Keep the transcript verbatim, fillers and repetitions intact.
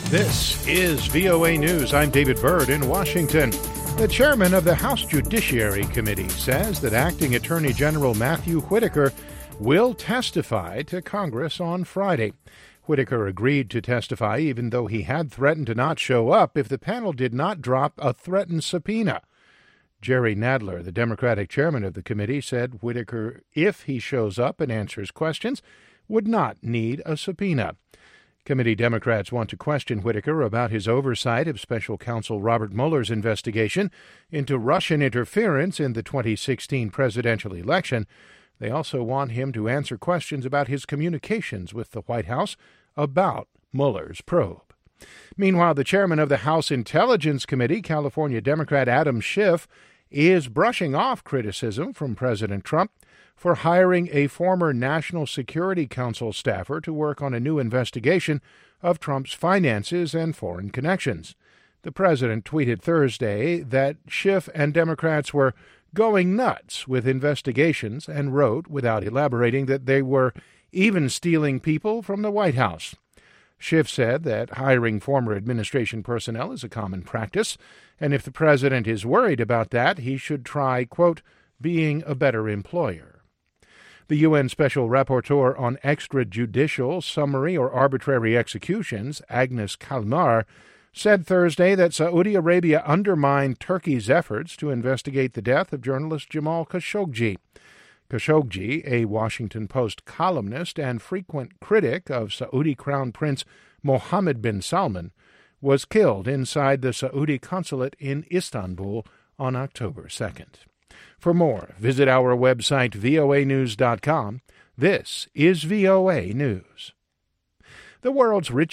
This is V O A News. I'm David Byrd in Washington. The chairman of the House Judiciary Committee says that Acting Attorney General Matthew Whitaker will testify to Congress on Friday. Whitaker agreed to testify even though he had threatened to not show up if the panel did not drop a threatened subpoena. Jerry Nadler, the Democratic chairman of the committee, said Whitaker, if he shows up and answers questions, would not need a subpoena. Committee Democrats want to question Whitaker about his oversight of special counsel Robert Mueller's investigation into Russian interference in the twenty sixteen presidential election. They also want him to answer questions about his communications with the White House about Mueller's probe. Meanwhile, the chairman of the House Intelligence Committee, California Democrat Adam Schiff, is brushing off criticism from President Trump for hiring a former National Security Council staffer to work on a new investigation of Trump's finances and foreign connections. The president tweeted Thursday that Schiff and Democrats were going nuts with investigations and wrote, without elaborating, that they were even stealing people from the White House. Schiff said that hiring former administration personnel is a common practice, and if the president is worried about that, he should try, quote, being a better employer. The U N Special Rapporteur on Extrajudicial, Summary, or Arbitrary Executions, Agnes Callamard, said Thursday that Saudi Arabia undermined Turkey's efforts to investigate the death of journalist Jamal Khashoggi. Khashoggi, a Washington Post columnist and frequent critic of Saudi Crown Prince Mohammed bin Salman, was killed inside the Saudi consulate in Istanbul on October second. For more, visit our website, V O A news dot com. This is V O A News. The world's richest